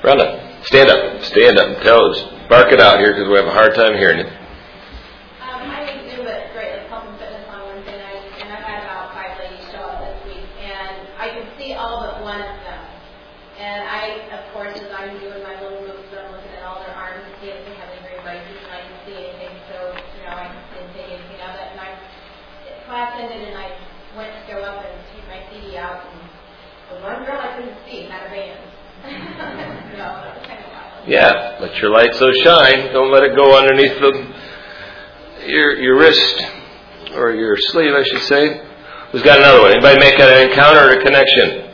Rhonda, stand up. Stand up. Tell us. Bark it out here because we have a hard time hearing you. I didn't do it Great Lakes Health and Fitness on Wednesday night, and I've had about 5 ladies show up this week, and I could see all but one of them. And I, of course, as I'm doing my little moves, I'm looking at all their arms and see if they have any green braces, and I can see anything, so, I didn't take anything out of it. And class ended, and I went to go up and take my CD out, and the one girl I couldn't see had a band. That was kind of wild. Yeah, let your light so shine. Don't let it go underneath your wrist, or your sleeve, I should say. Who's got another one? Anybody make an encounter or a connection?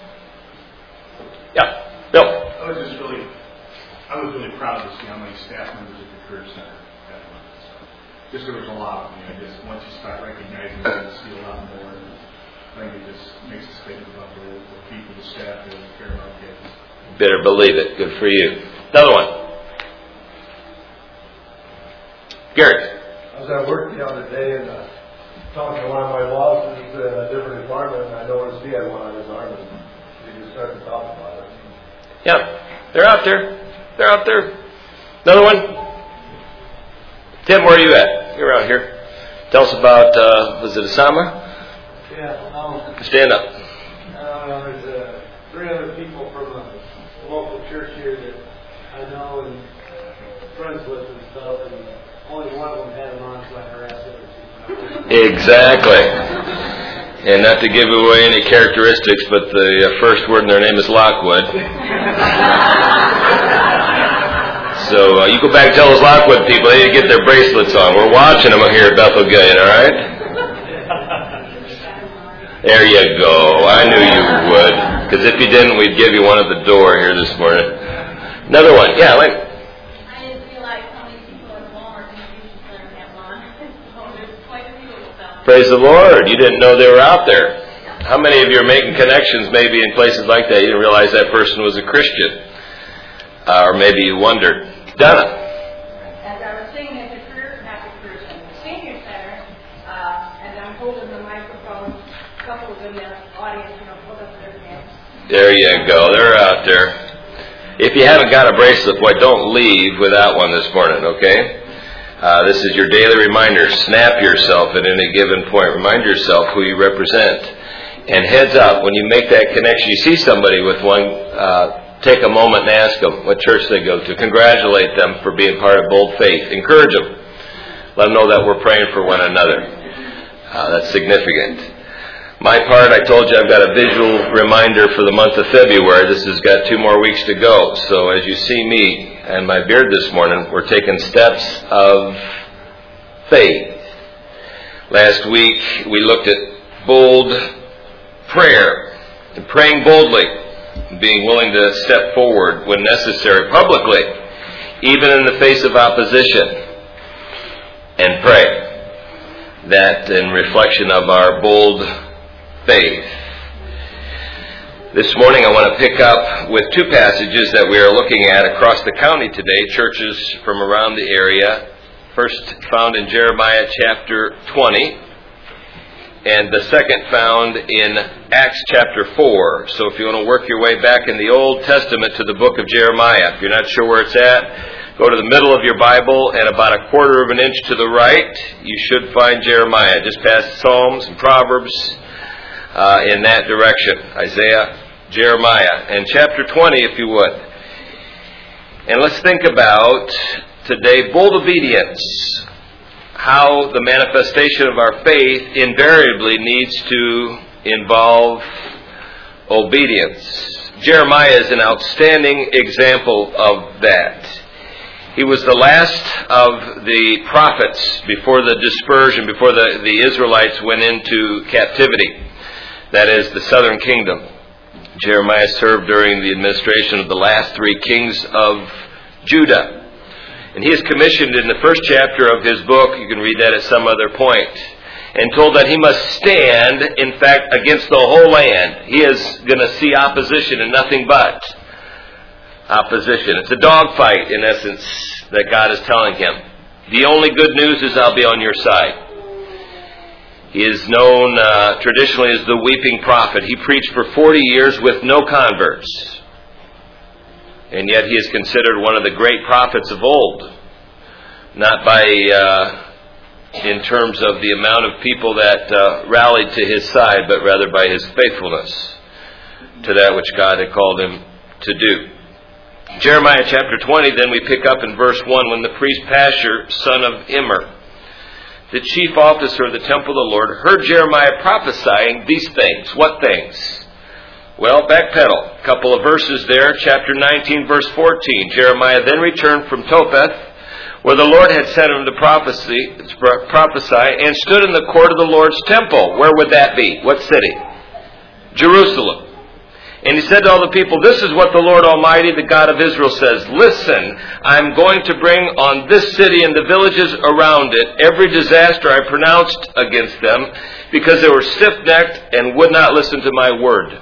Yeah, Bill. I was really proud to see how many staff members at the Career Center had one. Just there was a lot of them. I guess once you start recognizing them, you see a lot more. I think it just makes a statement about the people, the staff that care about kids. Better believe it. Good for you. Another one. Gary. I was at work the other day and talking to one of my bosses in a different department, and I noticed he had one on his arm, and we just started to talk about it. Yeah, they're out there. They're out there. Another one. Tim, where are you at? You're out here. Tell us about, was it Osama? Yeah. Stand up. There's 300 people from a local church here that I know and friends with and stuff, and only one of them had him on, so I harassed them. Exactly. And not to give away any characteristics, but the first word in their name is Lockwood. So you go back and tell those Lockwood people they need to get their bracelets on. We're watching them here at Bethel Gilead, all right? There you go. I knew you would. Because if you didn't, we'd give you one at the door here this morning. Another one. Yeah, Lynn. I didn't realize how many people in Walmart distribution center have one. So there's quite a few of them. Praise the Lord. You didn't know they were out there. How many of you are making connections maybe in places like that? You didn't realize that person was a Christian. Or maybe you wondered. Donna. As I was sitting at the senior center, and I'm holding the microphone, a couple of them in the audience, hold up their hands. There you go. They're out there. If you haven't got a bracelet, boy, don't leave without one this morning, okay? This is your daily reminder. Snap yourself at any given point. Remind yourself who you represent. And heads up, when you make that connection, you see somebody with one, take a moment and ask them what church they go to. Congratulate them for being part of Bold Faith. Encourage them. Let them know that we're praying for one another. That's significant. My part, I told you I've got a visual reminder for the month of February. This has got 2 more weeks to go. So as you see me and my beard this morning, we're taking steps of faith. Last week we looked at bold prayer and praying boldly, being willing to step forward when necessary publicly, even in the face of opposition, and pray. That in reflection of our bold faith. This morning I want to pick up with 2 passages that we are looking at across the county today, churches from around the area. First found in Jeremiah chapter 20, and the second found in Acts chapter 4. So if you want to work your way back in the Old Testament to the book of Jeremiah, if you're not sure where it's at, go to the middle of your Bible, and about 1/4 of an inch to the right, you should find Jeremiah, just past Psalms and Proverbs, in that direction. Isaiah, Jeremiah, and chapter 20, if you would. And let's think about today bold obedience. How the manifestation of our faith invariably needs to involve obedience. Jeremiah is an outstanding example of that. He was the last of the prophets before the dispersion, before the Israelites went into captivity. That is, the southern kingdom. Jeremiah served during the administration of the last 3 kings of Judah. And he is commissioned in the first chapter of his book, you can read that at some other point, and told that he must stand, in fact, against the whole land. He is going to see opposition and nothing but opposition. It's a dogfight, in essence, that God is telling him. The only good news is I'll be on your side. He is known traditionally as the weeping prophet. He preached for 40 years with no converts. And yet he is considered one of the great prophets of old. Not by, in terms of the amount of people that rallied to his side, but rather by his faithfulness to that which God had called him to do. Jeremiah chapter 20, then we pick up in verse 1, when the priest Pashur, son of Immer, the chief officer of the temple of the Lord, heard Jeremiah prophesying these things. What things? Well, backpedal. A couple of verses there. Chapter 19, verse 14. Jeremiah then returned from Topheth, where the Lord had sent him to prophesy, and stood in the court of the Lord's temple. Where would that be? What city? Jerusalem. And he said to all the people, this is what the Lord Almighty, the God of Israel, says. Listen, I'm going to bring on this city and the villages around it every disaster I pronounced against them, because they were stiff-necked and would not listen to my word.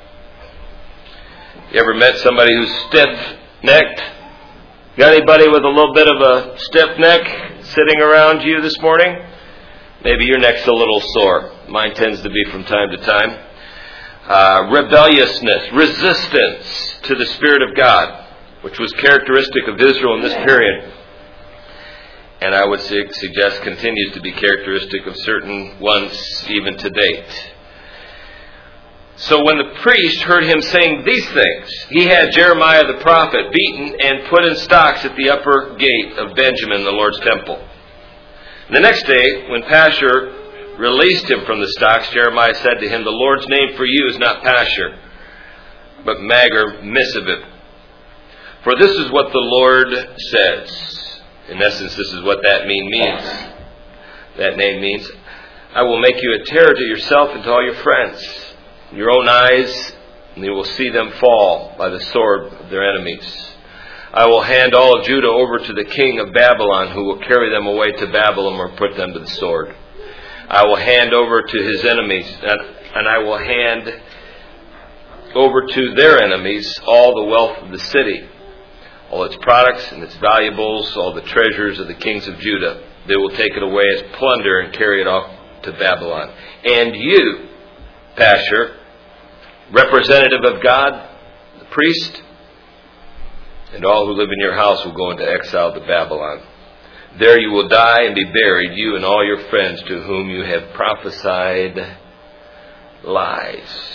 You ever met somebody who's stiff-necked? Got anybody with a little bit of a stiff neck sitting around you this morning? Maybe your neck's a little sore. Mine tends to be from time to time. Rebelliousness, resistance to the Spirit of God, which was characteristic of Israel in this period. And I would suggest continues to be characteristic of certain ones even to date. So when the priest heard him saying these things, he had Jeremiah the prophet beaten and put in stocks at the upper gate of Benjamin, the Lord's temple. And the next day, when Pashur released him from the stocks, Jeremiah said to him, the Lord's name for you is not Pashur, but Maggor-Missabib. For this is what the Lord says. In essence, this is what that name means. That name means, I will make you a terror to yourself and to all your friends. In your own eyes, and you will see them fall by the sword of their enemies. I will hand all of Judah over to the king of Babylon, who will carry them away to Babylon or put them to the sword. I will hand over to his enemies, and I will hand over to their enemies all the wealth of the city, all its products and its valuables, all the treasures of the kings of Judah. They will take it away as plunder and carry it off to Babylon. And you, Pashur, representative of God, the priest, and all who live in your house will go into exile to Babylon. There you will die and be buried, you and all your friends to whom you have prophesied lies.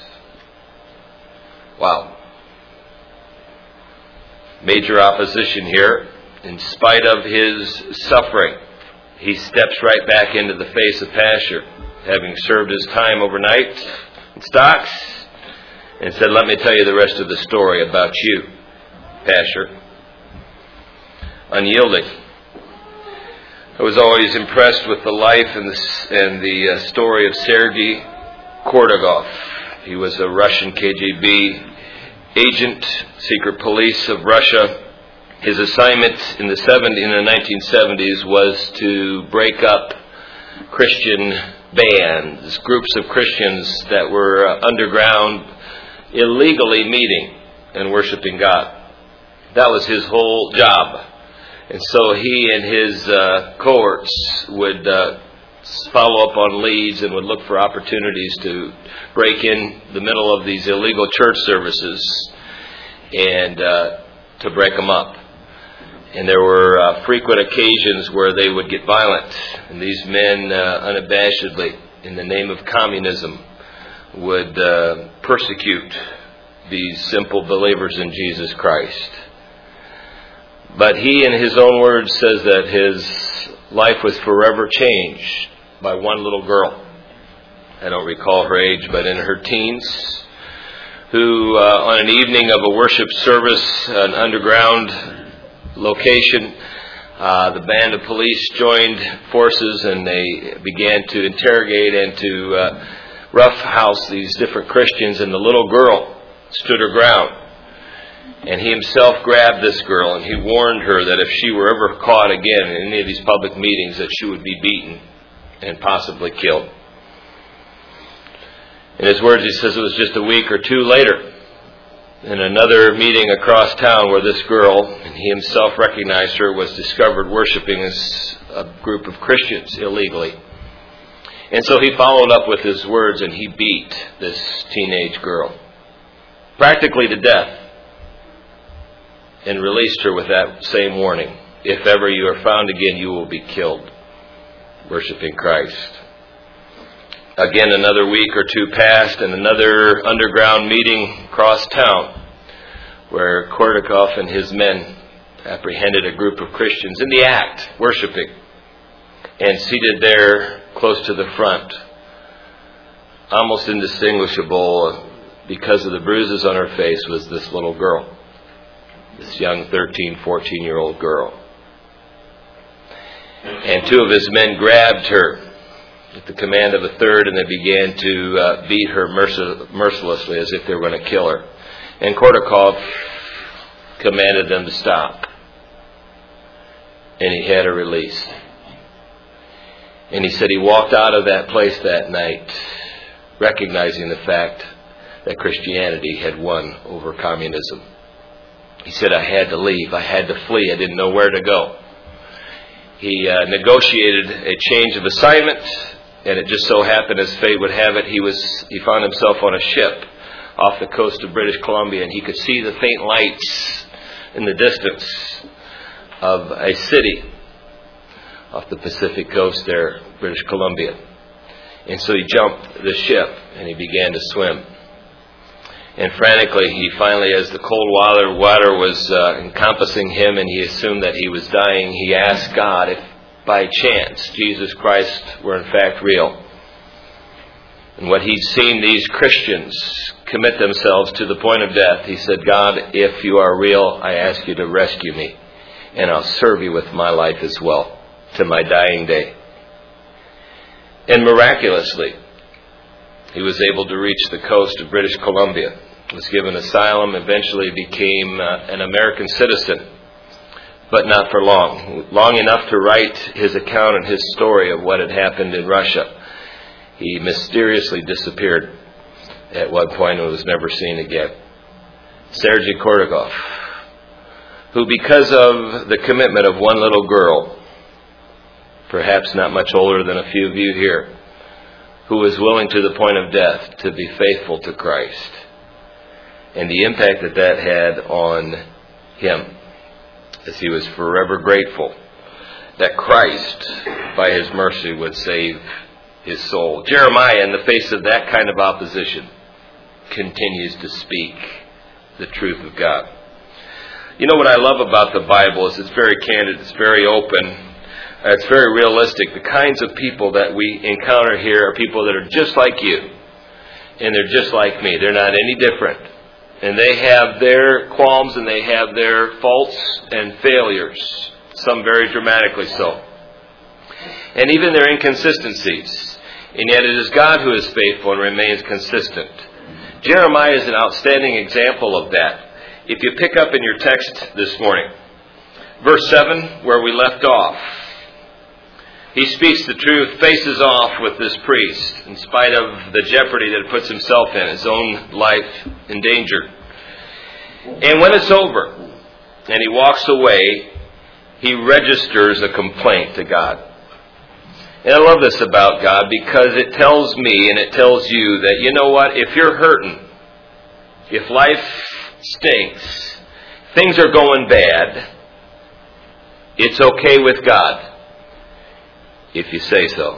Wow. Major opposition here. In spite of his suffering, he steps right back into the face of Pashur, having served his time overnight in stocks, and said, let me tell you the rest of the story about you, Pashur. Unyielding. I was always impressed with the life and the story of Sergei Kordogov. He was a Russian KGB agent, secret police of Russia. His assignment in the 1970s was to break up Christian bands, groups of Christians that were underground, illegally meeting and worshiping God. That was his whole job. And so he and his cohorts would follow up on leads and would look for opportunities to break in the middle of these illegal church services and to break them up. And there were frequent occasions where they would get violent. And these men unabashedly, in the name of communism, would persecute these simple believers in Jesus Christ. But he, in his own words, says that his life was forever changed by one little girl. I don't recall her age, but in her teens, who on an evening of a worship service, an underground location, the band of police joined forces and they began to interrogate and to roughhouse these different Christians, and the little girl stood her ground. And he himself grabbed this girl and he warned her that if she were ever caught again in any of these public meetings, that she would be beaten and possibly killed. In his words, he says it was just a week or two later, in another meeting across town, where this girl, and he himself recognized her, was discovered worshiping as a group of Christians illegally. And so he followed up with his words and he beat this teenage girl, practically to death. and released her with that same warning. If ever you are found again, you will be killed, worshiping Christ. Again, another week or two passed, and another underground meeting across town, where Kordakov and his men apprehended a group of Christians in the act, worshiping. And seated there close to the front, almost indistinguishable because of the bruises on her face, was this little girl. This young 13, 14-year-old girl. And two of his men grabbed her at the command of a third, and they began to beat her mercilessly as if they were going to kill her. And Kordakov commanded them to stop. And he had her released. And he said he walked out of that place that night recognizing the fact that Christianity had won over communism. He said, I had to leave. I had to flee. I didn't know where to go. He negotiated a change of assignment, and it just so happened, as fate would have it, he found himself on a ship off the coast of British Columbia, and he could see the faint lights in the distance of a city off the Pacific coast there, British Columbia. And so he jumped the ship and he began to swim. And frantically, he finally, as the cold water was encompassing him and he assumed that he was dying, he asked God if by chance Jesus Christ were in fact real. And what he'd seen these Christians commit themselves to the point of death, he said, God, if you are real, I ask you to rescue me, and I'll serve you with my life as well, to my dying day. And miraculously, he was able to reach the coast of British Columbia, was given asylum, eventually became an American citizen, but not for long. Long enough to write his account and his story of what had happened in Russia. He mysteriously disappeared at one point and was never seen again. Sergei Kordakov, who because of the commitment of one little girl, perhaps not much older than a few of you here, who was willing to the point of death to be faithful to Christ, and the impact that that had on him, as he was forever grateful that Christ, by his mercy, would save his soul. Jeremiah, in the face of that kind of opposition, continues to speak the truth of God. You know what I love about the Bible is it's very candid, it's very open, it's very realistic. The kinds of people that we encounter here are people that are just like you, and they're just like me. They're not any different. And they have their qualms and they have their faults and failures, some very dramatically so. And even their inconsistencies. And yet it is God who is faithful and remains consistent. Jeremiah is an outstanding example of that. If you pick up in your text this morning, verse 7, where we left off, he speaks the truth, faces off with this priest, in spite of the jeopardy that it puts himself in, his own life in danger. And when it's over, and he walks away, he registers a complaint to God. And I love this about God because it tells me and it tells you that, you know what, if you're hurting, if life stinks, things are going bad, it's okay with God if you say so.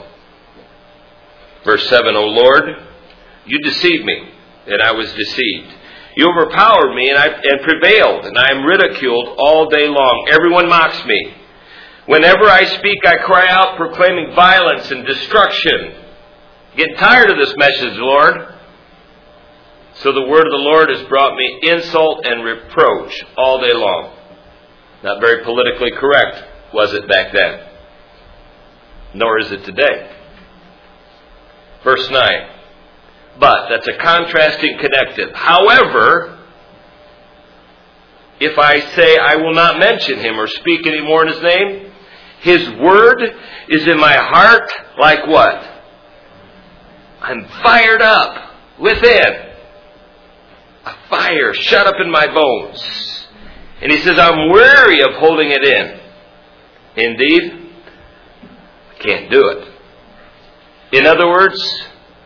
Verse 7, O Lord, you deceived me, and I was deceived. You overpowered me and prevailed, and I am ridiculed all day long. Everyone mocks me. Whenever I speak, I cry out, proclaiming violence and destruction. Getting tired of this message, Lord. So the word of the Lord has brought me insult and reproach all day long. Not very politically correct, was it back then? Nor is it today. Verse 9. But, that's a contrasting connective. However, if I say I will not mention him or speak any more in his name, his word is in my heart like what? I'm fired up within. A fire shut up in my bones. And he says, I'm weary of holding it in. Indeed, I can't do it. In other words,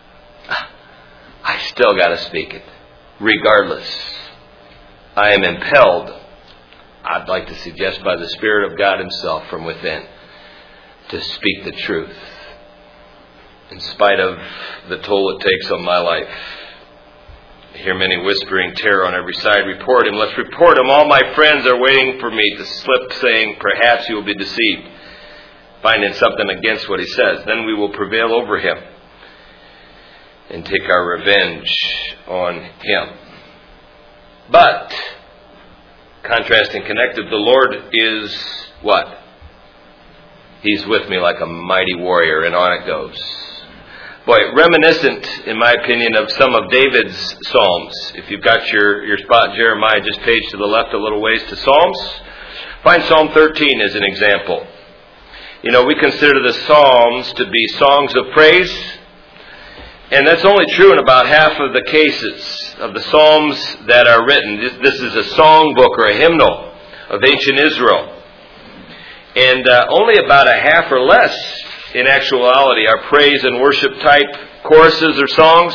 I still got to speak it. Regardless, I am impelled I'd like to suggest by the Spirit of God Himself from within, to speak the truth in spite of the toll it takes on my life. I hear many whispering terror on every side. Report him, let's report him. All my friends are waiting for me to slip, saying, perhaps you will be deceived, finding something against what he says. Then we will prevail over him and take our revenge on him. But, contrast and connected, the Lord is what? He's with me like a mighty warrior, and on it goes. Boy, reminiscent, in my opinion, of some of David's Psalms. If you've got your spot in Jeremiah, just page to the left a little ways to Psalms. Find Psalm 13 as an example. You know, we consider the Psalms to be songs of praise, and that's only true in about half of the cases of the Psalms that are written. This is a song book or a hymnal of ancient Israel. And only about a half or less, in actuality, are praise and worship type choruses or songs.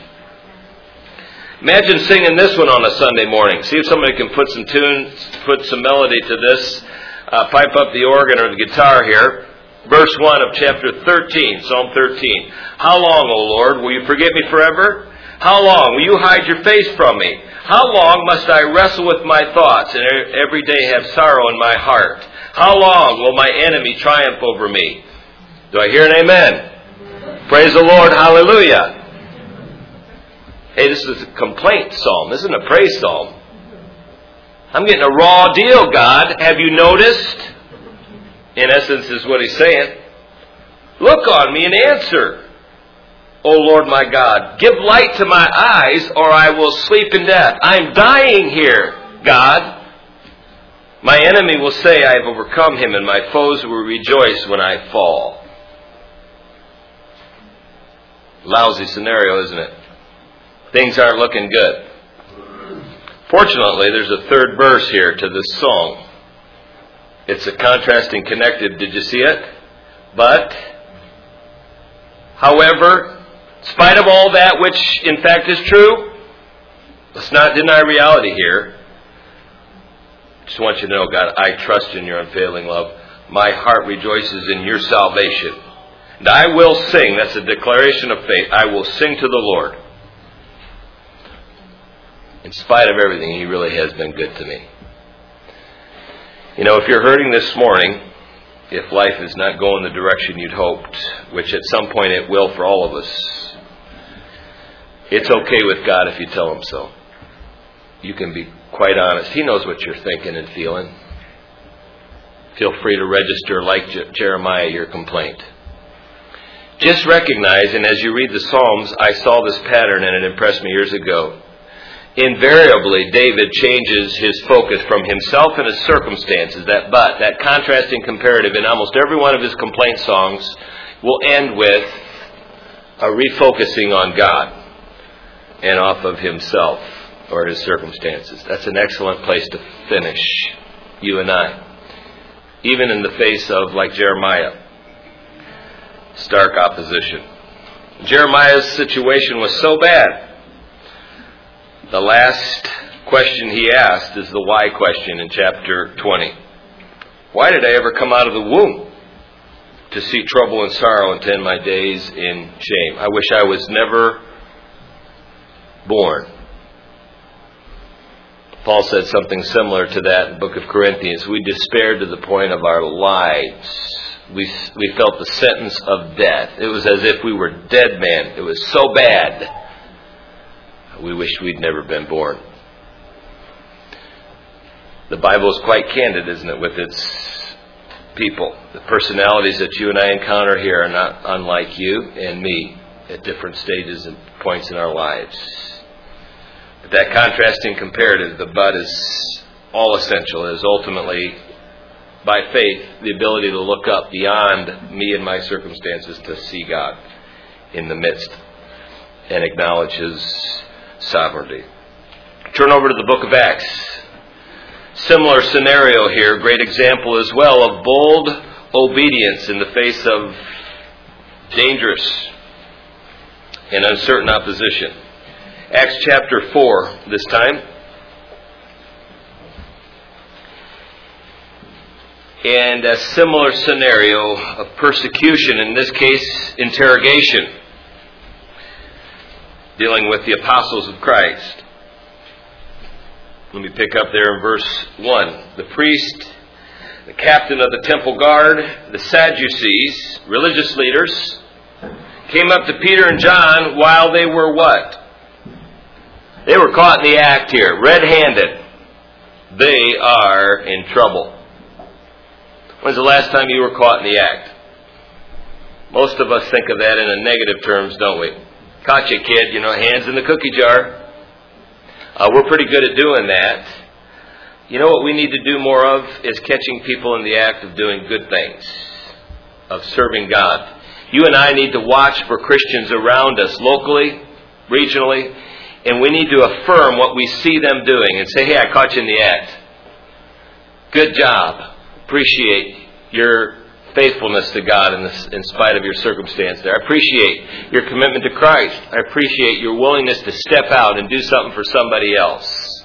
Imagine singing this one on a Sunday morning. See if somebody can put some tune, put some melody to this. Pipe up the organ or the guitar here. Verse 1 of chapter 13, Psalm 13. How long, O Lord, will you forget me forever? How long will you hide your face from me? How long must I wrestle with my thoughts and every day have sorrow in my heart? How long will my enemy triumph over me? Do I hear an amen? Praise the Lord, hallelujah. Hey, this is a complaint psalm. This isn't a praise psalm. I'm getting a raw deal, God. Have you noticed? In essence is what he's saying. Look on me and answer. O Lord my God, give light to my eyes or I will sleep in death. I'm dying here, God. My enemy will say I have overcome him and my foes will rejoice when I fall. Lousy scenario, isn't it? Things aren't looking good. Fortunately, there's a third verse here to this song. It's a contrasting connected. Did you see it? But, however, in spite of all that, which in fact is true, let's not deny reality here. Just want you to know, God, I trust in your unfailing love. My heart rejoices in your salvation. And I will sing, that's a declaration of faith, I will sing to the Lord. In spite of everything, He really has been good to me. You know, if you're hurting this morning, if life is not going the direction you'd hoped, which at some point it will for all of us, it's okay with God if you tell Him so. You can be quite honest. He knows what you're thinking and feeling. Feel free to register, like Jeremiah, your complaint. Just recognize, and as you read the Psalms, I saw this pattern and it impressed me years ago. Invariably, David changes his focus from himself and his circumstances. That contrasting comparative in almost every one of his complaint songs will end with a refocusing on God and off of himself or his circumstances. That's an excellent place to finish, you and I. Even in the face of, like Jeremiah, stark opposition. Jeremiah's situation was so bad. The last question he asked is the why question in chapter 20. Why did I ever come out of the womb to see trouble and sorrow and to end my days in shame? I wish I was never born. Paul said something similar to that in the book of Corinthians. We despaired to the point of our lives. We felt the sentence of death. It was as if we were dead men. It was so bad. We wished we'd never been born. The Bible is quite candid, isn't it, with its people. The personalities that you and I encounter here are not unlike you and me at different stages and points in our lives. But that contrasting comparative, the but is all essential. It is ultimately, by faith, the ability to look up beyond me and my circumstances to see God in the midst and acknowledge His sovereignty. Turn over to the book of Acts. Similar scenario here, great example as well of bold obedience in the face of dangerous and uncertain opposition. Acts chapter 4 this time. and a similar scenario of persecution, in this case, interrogation, dealing with the apostles of Christ. Let me pick up there in verse 1. The priest, the captain of the temple guard, the Sadducees, religious leaders, came up to Peter and John while they were what? They were caught in the act here, red-handed. They are in trouble. When's the last time you were caught in the act? Most of us think of that in a negative terms, don't we? Caught you, kid, hands in the cookie jar. We're pretty good at doing that. You know what we need to do more of is catching people in the act of doing good things, of serving God. You and I need to watch for Christians around us, locally, regionally, and we need to affirm what we see them doing and say, hey, I caught you in the act. Good job. Appreciate your faithfulness to God in spite of your circumstance there. I appreciate your commitment to Christ. I appreciate your willingness to step out and do something for somebody else.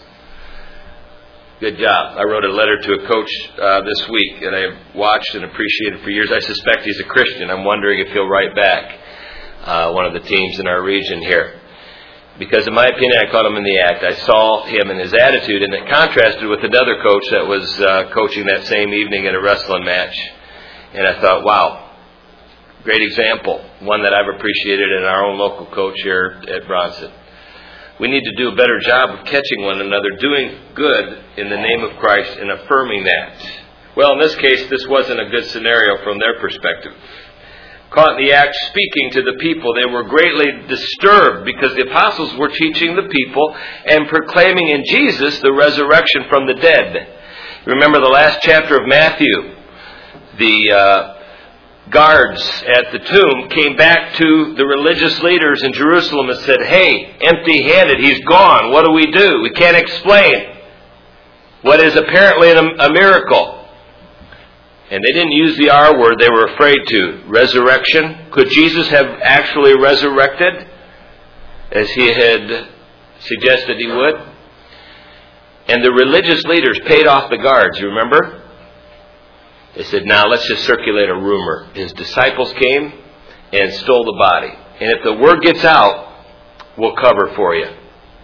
Good job. I wrote a letter to a coach this week, and I've watched and appreciated for years. I suspect he's a Christian. I'm wondering if he'll write back one of the teams in our region here. Because in my opinion, I caught him in the act. I saw him and his attitude, and it contrasted with another coach that was coaching that same evening in a wrestling match. And I thought, wow, great example. One that I've appreciated in our own local coach here at Bronson. We need to do a better job of catching one another, doing good in the name of Christ and affirming that. Well, in this case, this wasn't a good scenario from their perspective. Caught in the act speaking to the people, they were greatly disturbed because the apostles were teaching the people and proclaiming in Jesus the resurrection from the dead. Remember the last chapter of Matthew. The guards at the tomb came back to the religious leaders in Jerusalem and said, hey, empty-handed, he's gone. What do? We can't explain what is apparently a miracle. And they didn't use the R word, they were afraid to. Resurrection. Could Jesus have actually resurrected as he had suggested he would? And the religious leaders paid off the guards, you remember? They said, now let's just circulate a rumor. His disciples came and stole the body. And if the word gets out, we'll cover for you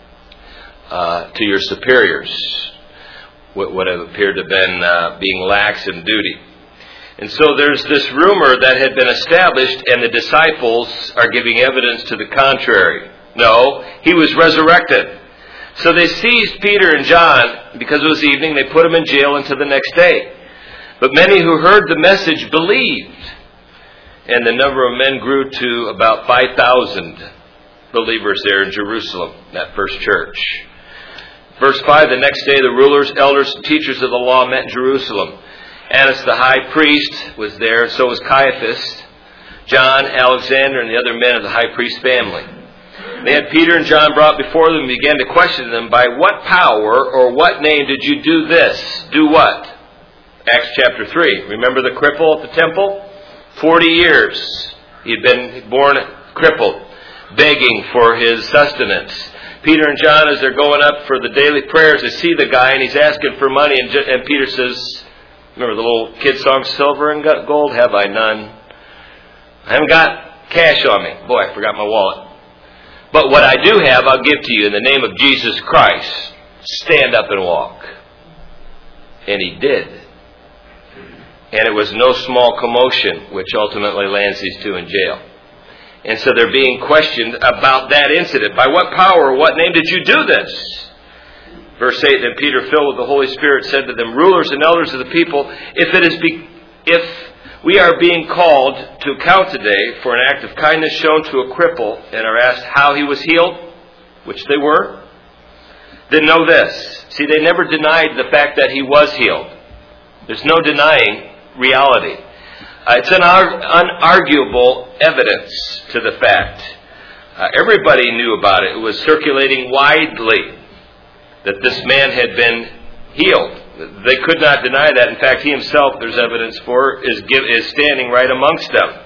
to your superiors. What would have appeared to have been being lax in duty. And so there's this rumor that had been established, and the disciples are giving evidence to the contrary. No, he was resurrected. So they seized Peter and John. Because it was evening, they put them in jail until the next day. But many who heard the message believed, and the number of men grew to about 5,000 believers there in Jerusalem, that first church. Verse 5, the next day the rulers, elders, and teachers of the law met in Jerusalem. Annas the high priest was there, and so was Caiaphas, John, Alexander, and the other men of the high priest's family. They had Peter and John brought before them and began to question them, by what power or what name did you do this? Do what? Acts chapter 3. Remember the cripple at the temple? 40 years. He had been born crippled, begging for his sustenance. Peter and John, as they're going up for the daily prayers, they see the guy and he's asking for money. And Peter says, remember the little kid song, silver and gold have I none. I haven't got cash on me. Boy, I forgot my wallet. But what I do have, I'll give to you in the name of Jesus Christ. Stand up and walk. And he did. And it was no small commotion, which ultimately lands these two in jail. And so they're being questioned about that incident. By what power or what name did you do this? Verse 8, then Peter, filled with the Holy Spirit, said to them, rulers and elders of the people, if we are being called to account today for an act of kindness shown to a cripple and are asked how he was healed, which they were, then know this. See, they never denied the fact that he was healed. There's no denying reality. It's an unarguable evidence to the fact. Everybody knew about it. It was circulating widely that this man had been healed. They could not deny that. In fact, he himself, there's evidence for, is standing right amongst them.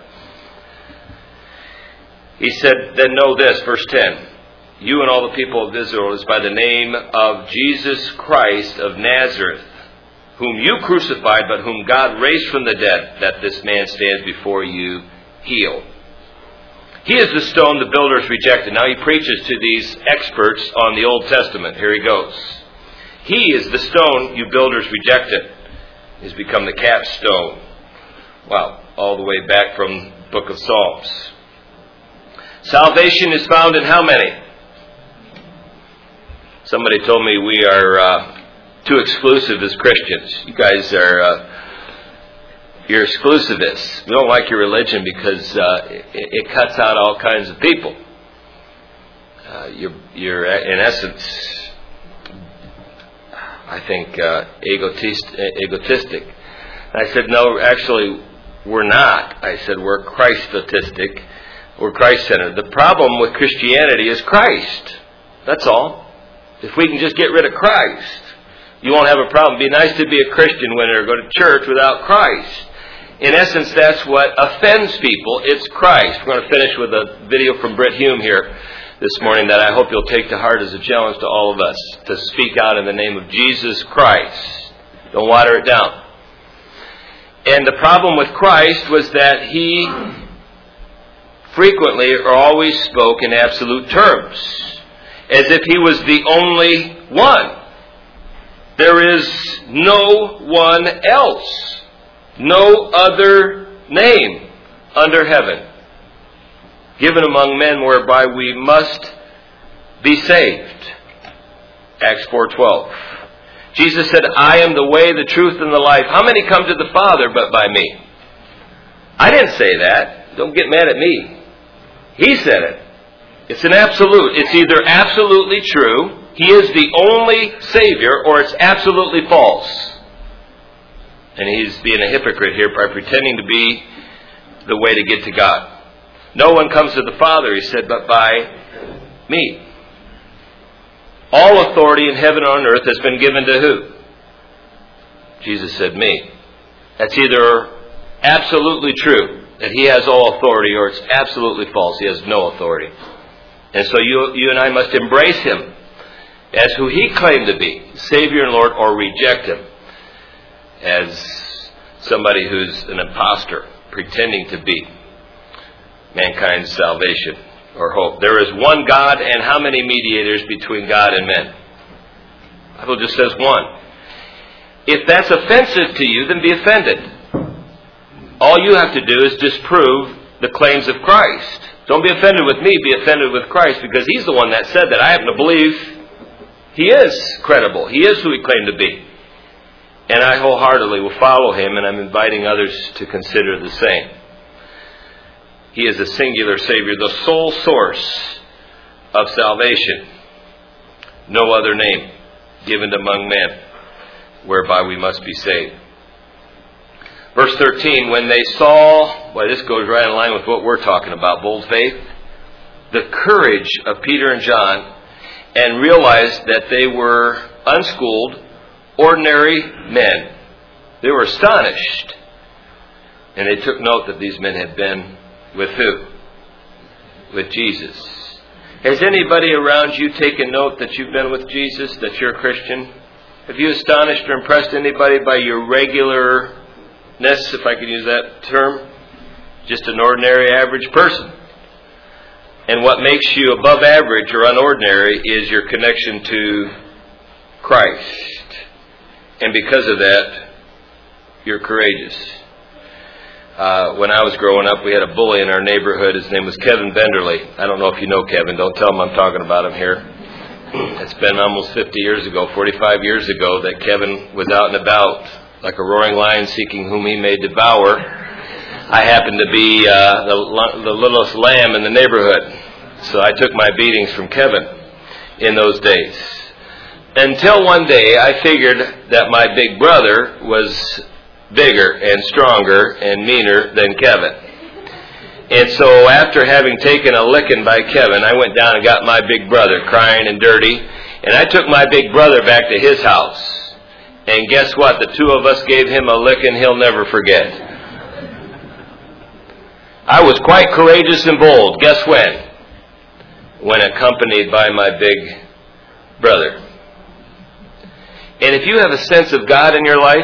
He said, then know this, verse 10. You and all the people of Israel is by the name of Jesus Christ of Nazareth, whom you crucified, but whom God raised from the dead, that this man stands before you healed. He is the stone the builders rejected. Now he preaches to these experts on the Old Testament. Here he goes. He is the stone you builders rejected. He's become the capstone. Wow, all the way back from the book of Psalms. Salvation is found in how many? Somebody told me we are too exclusive as Christians. You guys are you're exclusivists. We don't like your religion because it cuts out all kinds of people. You're in essence, I think, egotistic. I said, no, actually, we're not. I said, we're Christ-statistic. We're Christ-centered. The problem with Christianity is Christ. That's all. If we can just get rid of Christ, you won't have a problem. It'd be nice to be a Christian when they go to church without Christ. In essence, that's what offends people. It's Christ. We're going to finish with a video from Britt Hume here this morning that I hope you'll take to heart as a challenge to all of us to speak out in the name of Jesus Christ. Don't water it down. And the problem with Christ was that he frequently or always spoke in absolute terms, as if he was the only one. There is no one else, no other name under heaven given among men whereby we must be saved. Acts 4:12. Jesus said, I am the way, the truth, and the life. How many come to the Father but by me? I didn't say that. Don't get mad at me. He said it. It's an absolute. It's either absolutely true, he is the only Savior, or it's absolutely false. And he's being a hypocrite here by pretending to be the way to get to God. No one comes to the Father, he said, but by me. All authority in heaven and on earth has been given to who? Jesus said, me. That's either absolutely true, that he has all authority, or it's absolutely false, he has no authority. And so you and I must embrace him as who he claimed to be, Savior and Lord, or reject him as somebody who's an imposter, pretending to be mankind's salvation or hope. There is one God, and how many mediators between God and men? The Bible just says one. If that's offensive to you, then be offended. All you have to do is disprove the claims of Christ. Don't be offended with me, be offended with Christ, because he's the one that said that. I happen to believe he is credible. He is who he claimed to be. And I wholeheartedly will follow him, and I'm inviting others to consider the same. He is a singular Savior, the sole source of salvation. No other name given among men whereby we must be saved. Verse 13, when they saw, boy, this goes right in line with what we're talking about, bold faith, the courage of Peter and John, and realized that they were unschooled, ordinary men. They were astonished. And they took note that these men had been with who? With Jesus. Has anybody around you taken note that you've been with Jesus, that you're a Christian? Have you astonished or impressed anybody by your regularness, if I could use that term? Just an ordinary, average person. And what makes you above average or unordinary is your connection to Christ. And because of that, you're courageous. When I was growing up, we had a bully in our neighborhood. His name was Kevin Benderly. I don't know if you know Kevin. Don't tell him I'm talking about him here. It's been almost 50 years ago, 45 years ago, that Kevin was out and about like a roaring lion seeking whom he may devour. I happened to be the littlest lamb in the neighborhood. So I took my beatings from Kevin in those days. Until one day I figured that my big brother was bigger and stronger and meaner than Kevin. And so after having taken a licking by Kevin, I went down and got my big brother, crying and dirty. And I took my big brother back to his house. And guess what? The two of us gave him a licking he'll never forget. I was quite courageous and bold. Guess when? When accompanied by my big brother. And if you have a sense of God in your life,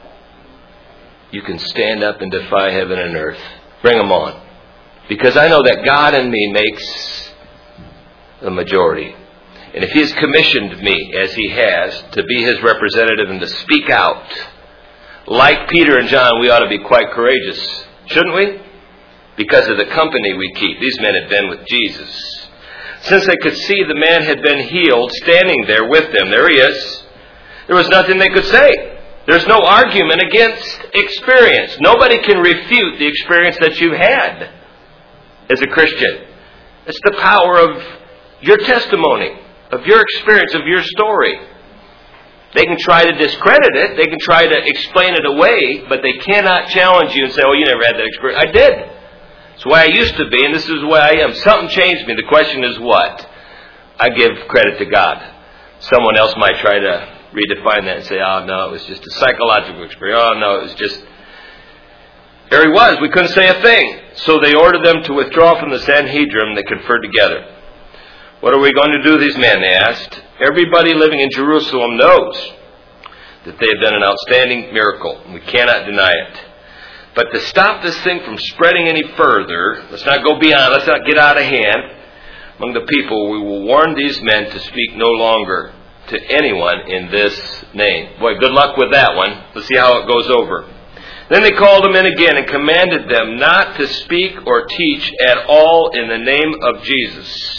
you can stand up and defy heaven and earth. Bring them on. Because I know that God in me makes the majority. And if He has commissioned me, as He has, to be His representative and to speak out, like Peter and John, we ought to be quite courageous, shouldn't we? Because of the company we keep. These men had been with Jesus. Since they could see the man had been healed, standing there with them, there he is, there was nothing they could say. There's no argument against experience. Nobody can refute the experience that you've had as a Christian. It's the power of your testimony, of your experience, of your story. They can try to discredit it. They can try to explain it away, but they cannot challenge you and say, oh, you never had that experience. I did. It's the way I used to be, and this is the way I am. Something changed me. The question is what? I give credit to God. Someone else might try to redefine that and say, oh, no, it was just a psychological experience. Oh, no, it was just... There he was. We couldn't say a thing. So they ordered them to withdraw from the Sanhedrin. They conferred together. What are we going to do with these men, they asked. Everybody living in Jerusalem knows that they have done an outstanding miracle. We cannot deny it. But to stop this thing from spreading any further, let's not go beyond, let's not get out of hand among the people, we will warn these men to speak no longer to anyone in this name. Boy, good luck with that one. Let's see how it goes over. Then they called them in again and commanded them not to speak or teach at all in the name of Jesus.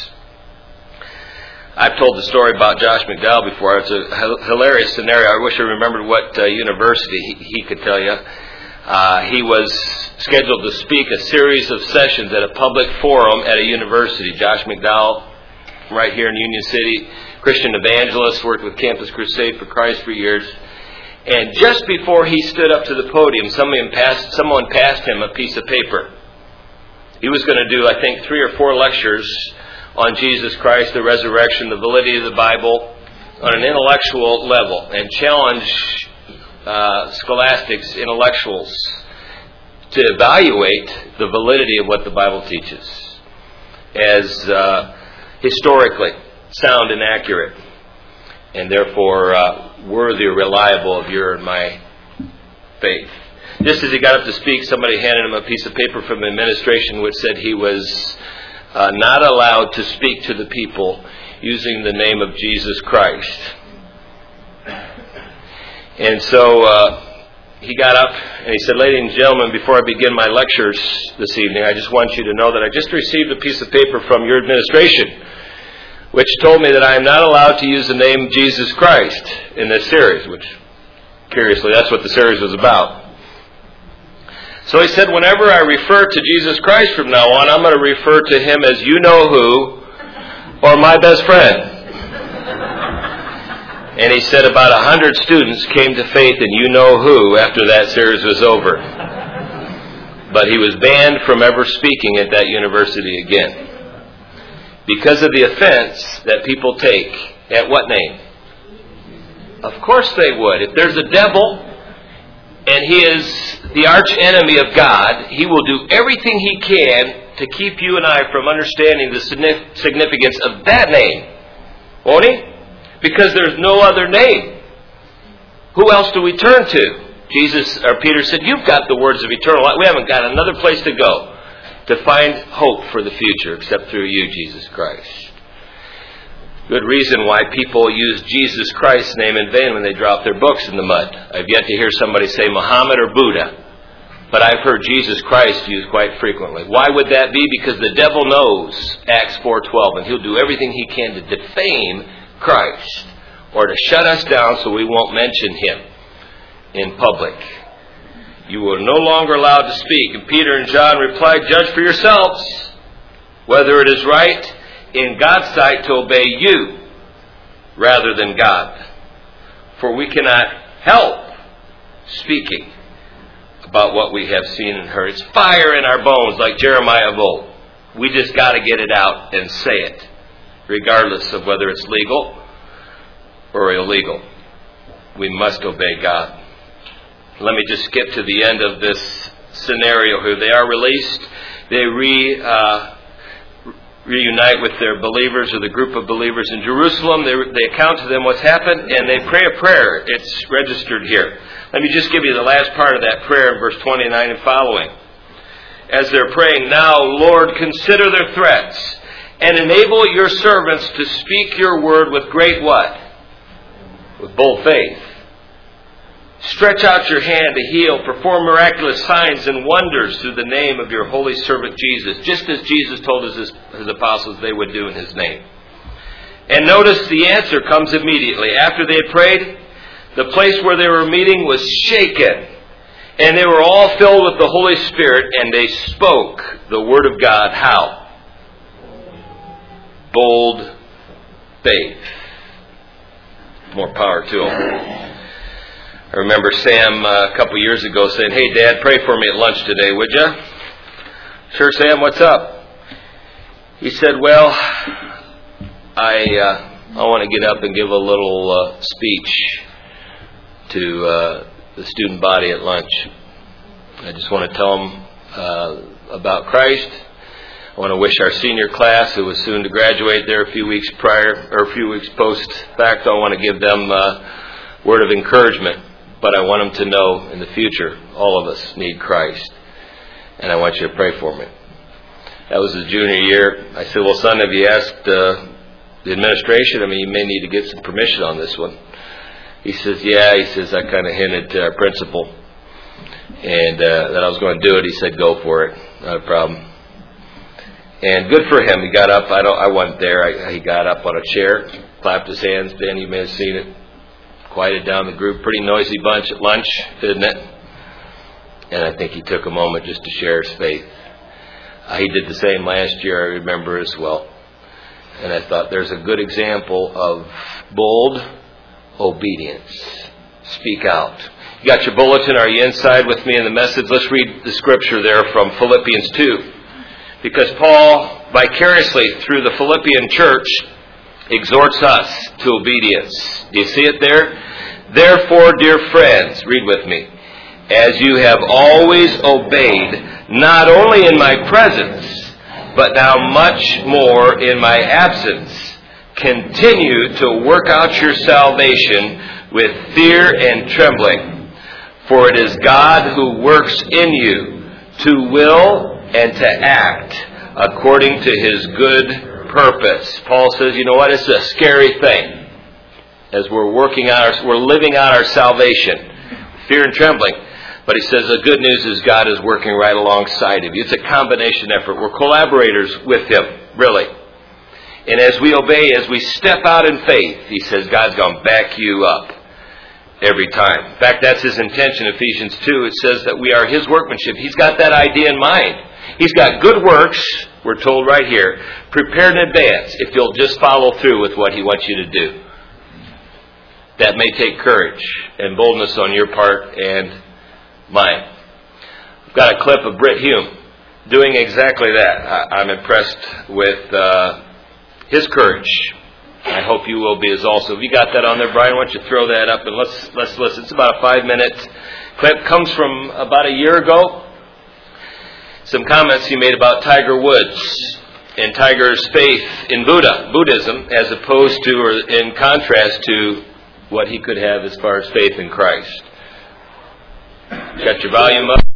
I've told the story about Josh McDowell before. It's a hilarious scenario. I wish I remembered what university he could tell you. He was scheduled to speak a series of sessions at a public forum at a university. Josh McDowell, right here in Union City, Christian evangelist, worked with Campus Crusade for Christ for years. And just before he stood up to the podium, someone passed him a piece of paper. He was going to do, I think, 3 or 4 lectures on Jesus Christ, the resurrection, the validity of the Bible, on an intellectual level, and challenge scholastics, intellectuals, to evaluate the validity of what the Bible teaches as historically sound and accurate, and therefore worthy or reliable of your and my faith. Just as he got up to speak, somebody handed him a piece of paper from the administration which said he was not allowed to speak to the people using the name of Jesus Christ. And so he got up and he said, ladies and gentlemen, before I begin my lectures this evening, I just want you to know that I just received a piece of paper from your administration which told me that I am not allowed to use the name Jesus Christ in this series, which, curiously, that's what the series was about. So he said, whenever I refer to Jesus Christ from now on, I'm going to refer to Him as you-know-who or my best friend. And he said about 100 students came to faith in you-know-who after that series was over. But he was banned from ever speaking at that university again. Because of the offense that people take at what name? Of course they would. If there's a devil and he is the arch enemy of God, he will do everything he can to keep you and I from understanding the significance of that name. Won't he? Because there's no other name. Who else do we turn to? Peter said, you've got the words of eternal life. We haven't got another place to go to find hope for the future except through you, Jesus Christ. Good reason why people use Jesus Christ's name in vain when they drop their books in the mud. I've yet to hear somebody say Muhammad or Buddha, but I've heard Jesus Christ used quite frequently. Why would that be? Because the devil knows Acts 4:12, and he'll do everything he can to defame Christ or to shut us down so we won't mention Him in public. You were no longer allowed to speak. And Peter and John replied, judge for yourselves whether it is right in God's sight to obey you rather than God. For we cannot help speaking about what we have seen and heard. It's fire in our bones, like Jeremiah of old. We just got to get it out and say it, regardless of whether it's legal or illegal. We must obey God. Let me just skip to the end of this scenario here. They are released. They reunite with their believers or the group of believers in Jerusalem. They account to them what's happened, and they pray a prayer. It's registered here. Let me just give you the last part of that prayer in verse 29 and following. As they're praying, "Now, Lord, consider their threats, and enable your servants to speak your word with great" what? With bold faith. "Stretch out your hand to heal, perform miraculous signs and wonders through the name of your holy servant Jesus," just as Jesus told his apostles they would do in his name. And notice the answer comes immediately. After they had prayed, the place where they were meeting was shaken, and they were all filled with the Holy Spirit, and they spoke the word of God. How? Bold faith. More power to them. I remember Sam a couple years ago saying, "Hey, Dad, pray for me at lunch today, would you?" "Sure, Sam, what's up?" He said, "Well, I want to get up and give a little speech to the student body at lunch. I just want to tell them about Christ. I want to wish our senior class, who was soon to graduate there a few weeks post fact, I want to give them a word of encouragement. But I want them to know in the future, all of us need Christ. And I want you to pray for me." That was his junior year. I said, "Well, son, have you asked the administration? I mean, you may need to get some permission on this one." He says, "Yeah." He says, "I kind of hinted to our principal and that I was going to do it." He said, "Go for it. Not a problem." And good for him. He got up. I wasn't there. He got up on a chair, clapped his hands. Dan, you may have seen it. Quieted down the group. Pretty noisy bunch at lunch, isn't it? And I think he took a moment just to share his faith. He did the same last year, I remember as well. And I thought, there's a good example of bold obedience. Speak out. You got your bulletin. Are you inside with me in the message? Let's read the scripture there from Philippians 2. Because Paul, vicariously through the Philippian church, exhorts us to obedience. Do you see it there? "Therefore, dear friends," read with me, "as you have always obeyed, not only in my presence, but now much more in my absence, continue to work out your salvation with fear and trembling. For it is God who works in you to will and to act according to his good purpose." Paul says, you know what? It's a scary thing as we're living out our salvation, fear and trembling. But he says the good news is God is working right alongside of you. It's a combination effort. We're collaborators with him, really. And as we obey, as we step out in faith, he says God's going to back you up every time. In fact, that's his intention. Ephesians 2, it says that we are his workmanship. He's got that idea in mind. He's got good works, we're told right here, prepared in advance if you'll just follow through with what he wants you to do. That may take courage and boldness on your part and mine. I've got a clip of Britt Hume doing exactly that. I'm impressed with his courage. I hope you will be as also. Have you got that on there, Brian? Why don't you throw that up and let's listen. It's about a 5-minute clip. Comes from about a year ago. Some comments he made about Tiger Woods and Tiger's faith in Buddhism, as opposed to or in contrast to what he could have as far as faith in Christ. Got your volume up?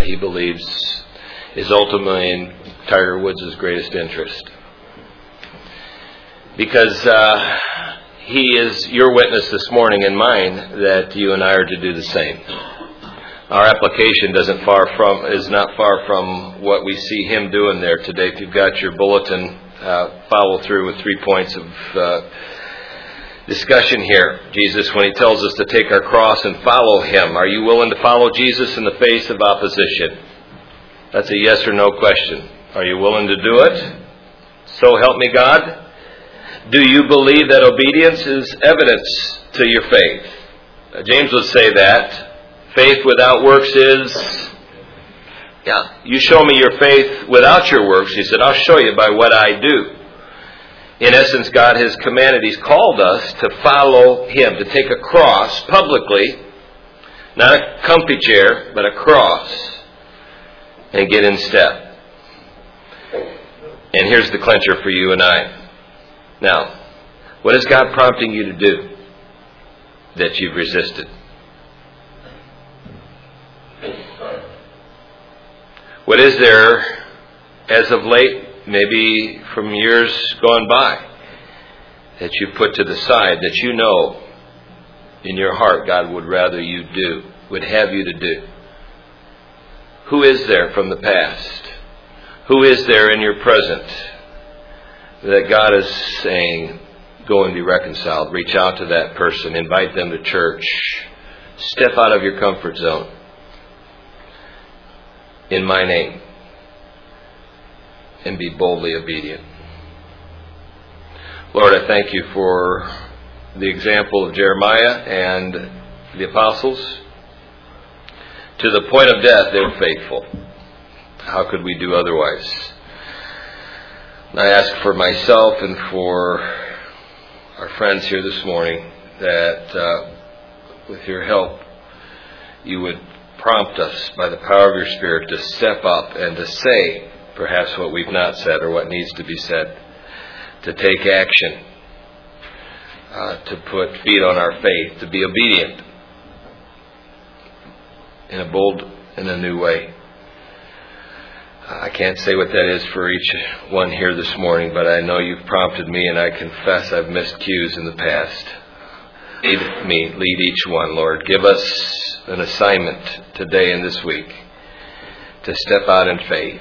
he believes is ultimately in Tiger Woods' greatest interest. Because he is your witness this morning and mine that you and I are to do the same. Our application is not far from what we see him doing there today. If you've got your bulletin, follow through with 3 points of discussion here. Jesus, when he tells us to take our cross and follow him, are you willing to follow Jesus in the face of opposition? That's a yes or no question. Are you willing to do it? So help me God. Do you believe that obedience is evidence to your faith? James would say that. Faith without works is... You show me your faith without your works. He said, I'll show you by what I do. In essence, God has commanded, he's called us to follow him, to take a cross publicly, not a comfy chair, but a cross, and get in step. And here's the clincher for you and I. Now, what is God prompting you to do that you've resisted? What is there, as of late, maybe from years gone by, that you put to the side, that you know in your heart God would rather you do, would have you to do? Who is there from the past? Who is there in your present that God is saying, go and be reconciled, reach out to that person, invite them to church, step out of your comfort zone in my name, and be boldly obedient. Lord, I thank you for the example of Jeremiah and the apostles. To the point of death, they were faithful. How could we do otherwise? And I ask for myself and for our friends here this morning that with your help, you would prompt us by the power of your Spirit to step up and to say perhaps what we've not said or what needs to be said, to take action, to put feet on our faith, to be obedient in a bold and a new way. I can't say what that is for each one here this morning, but I know you've prompted me, and I confess I've missed cues in the past. Lead me, lead each one, Lord. Give us an assignment today and this week to step out in faith